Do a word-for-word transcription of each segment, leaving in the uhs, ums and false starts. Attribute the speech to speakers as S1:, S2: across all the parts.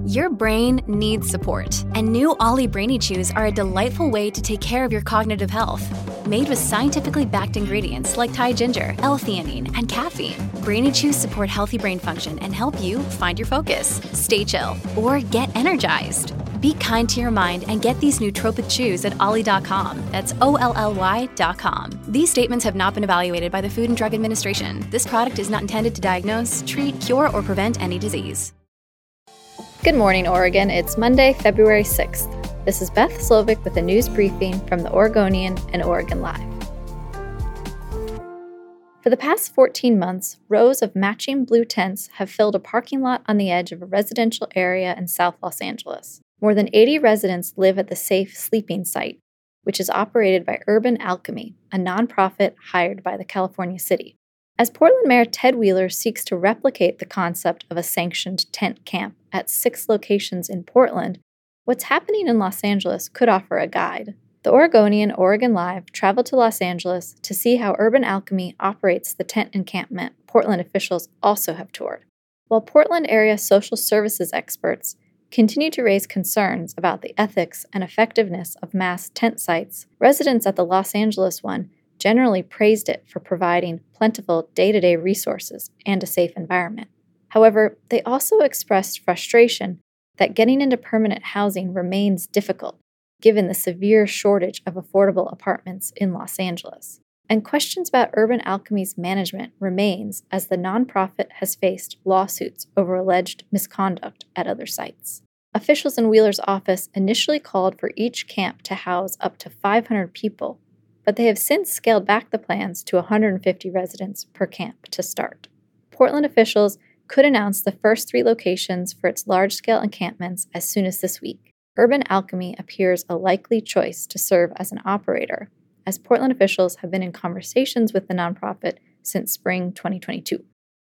S1: Your brain needs support, and new Ollie Brainy Chews are a delightful way to take care of your cognitive health. Made with scientifically backed ingredients like Thai ginger, L-theanine, and caffeine, Brainy Chews support healthy brain function and help you find your focus, stay chill, or get energized. Be kind to your mind and get these nootropic chews at ollie dot com. That's O L L Y dot com. These statements have not been evaluated by the Food and Drug Administration. This product is not intended to diagnose, treat, cure, or prevent any disease.
S2: Good morning, Oregon. It's Monday, February sixth. This is Beth Slovic with a news briefing from the Oregonian and Oregon Live. For the past fourteen months, rows of matching blue tents have filled a parking lot on the edge of a residential area in South Los Angeles. More than eighty residents live at the Safe Sleeping Site, which is operated by Urban Alchemy, a nonprofit hired by the California city. As Portland Mayor Ted Wheeler seeks to replicate the concept of a sanctioned tent camp at six locations in Portland, what's happening in Los Angeles could offer a guide. The Oregonian Oregon Live traveled to Los Angeles to see how Urban Alchemy operates the tent encampment Portland officials also have toured. While Portland area social services experts continue to raise concerns about the ethics and effectiveness of mass tent sites, residents at the Los Angeles one generally praised it for providing plentiful day-to-day resources and a safe environment. However, they also expressed frustration that getting into permanent housing remains difficult, given the severe shortage of affordable apartments in Los Angeles. And questions about Urban Alchemy's management remains as the nonprofit has faced lawsuits over alleged misconduct at other sites. Officials in Wheeler's office initially called for each camp to house up to five hundred people, but they have since scaled back the plans to one hundred fifty residents per camp to start. Portland officials could announce the first three locations for its large-scale encampments as soon as this week. Urban Alchemy appears a likely choice to serve as an operator, as Portland officials have been in conversations with the nonprofit since spring twenty twenty-two.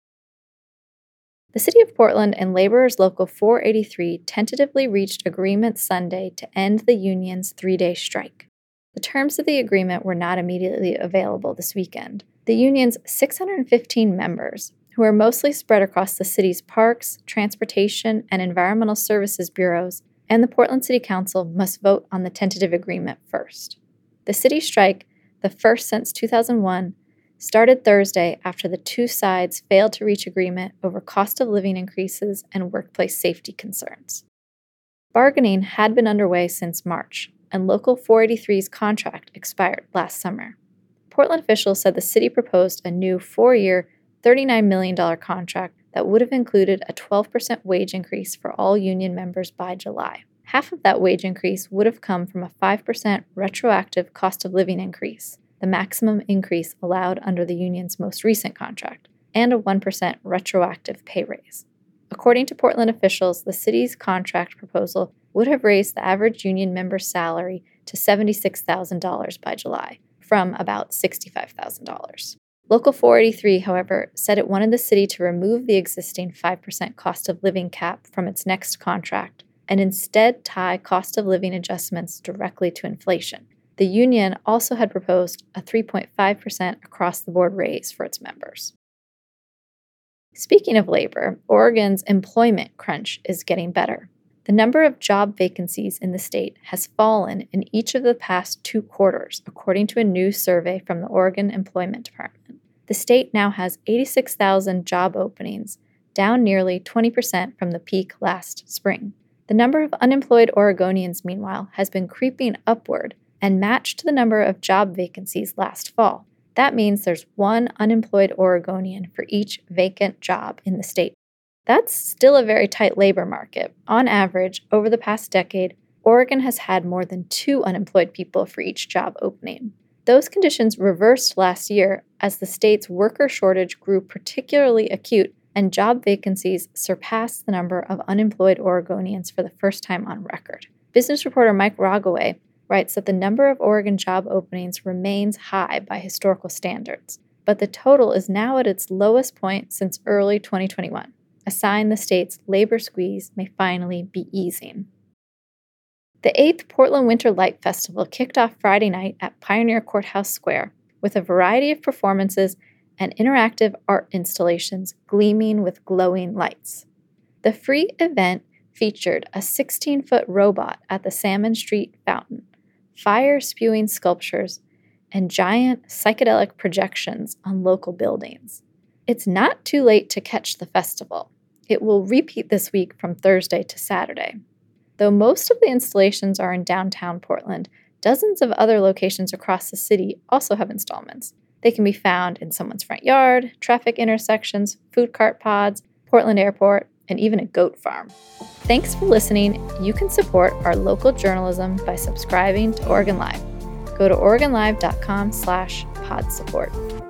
S2: The City of Portland and Laborers Local four eighty-three tentatively reached agreement Sunday to end the union's three-day strike. The terms of the agreement were not immediately available this weekend. The union's six hundred fifteen members, who are mostly spread across the city's parks, transportation, and environmental services bureaus, and the Portland City Council must vote on the tentative agreement first. The city strike, the first since two thousand one, started Thursday after the two sides failed to reach agreement over cost of living increases and workplace safety concerns. Bargaining had been underway since March, and Local four eighty-three's contract expired last summer. Portland officials said the city proposed a new four-year, thirty-nine million dollars contract that would have included a twelve percent wage increase for all union members by July. Half of that wage increase would have come from a five percent retroactive cost of living increase, the maximum increase allowed under the union's most recent contract, and a one percent retroactive pay raise. According to Portland officials, the city's contract proposal would have raised the average union member's salary to seventy-six thousand dollars by July, from about sixty-five thousand dollars. Local four eighty-three, however, said it wanted the city to remove the existing five percent cost of living cap from its next contract and instead tie cost of living adjustments directly to inflation. The union also had proposed a three point five percent across-the-board raise for its members. Speaking of labor, Oregon's employment crunch is getting better. The number of job vacancies in the state has fallen in each of the past two quarters, according to a new survey from the Oregon Employment Department. The state now has eighty-six thousand job openings, down nearly twenty percent from the peak last spring. The number of unemployed Oregonians, meanwhile, has been creeping upward and matched the number of job vacancies last fall. That means there's one unemployed Oregonian for each vacant job in the state. That's still a very tight labor market. On average, over the past decade, Oregon has had more than two unemployed people for each job opening. Those conditions reversed last year as the state's worker shortage grew particularly acute and job vacancies surpassed the number of unemployed Oregonians for the first time on record. Business reporter Mike Rogaway writes that the number of Oregon job openings remains high by historical standards, but the total is now at its lowest point since early twenty twenty-one, a sign the state's labor squeeze may finally be easing. The eighth Portland Winter Light Festival kicked off Friday night at Pioneer Courthouse Square with a variety of performances and interactive art installations gleaming with glowing lights. The free event featured a sixteen-foot robot at the Salmon Street Fountain, fire-spewing sculptures, and giant psychedelic projections on local buildings. It's not too late to catch the festival. It will repeat this week from Thursday to Saturday. Though most of the installations are in downtown Portland, dozens of other locations across the city also have installments. They can be found in someone's front yard, traffic intersections, food cart pods, Portland Airport, and even a goat farm. Thanks for listening. You can support our local journalism by subscribing to Oregon Live. Go to oregon live dot com slash pod support.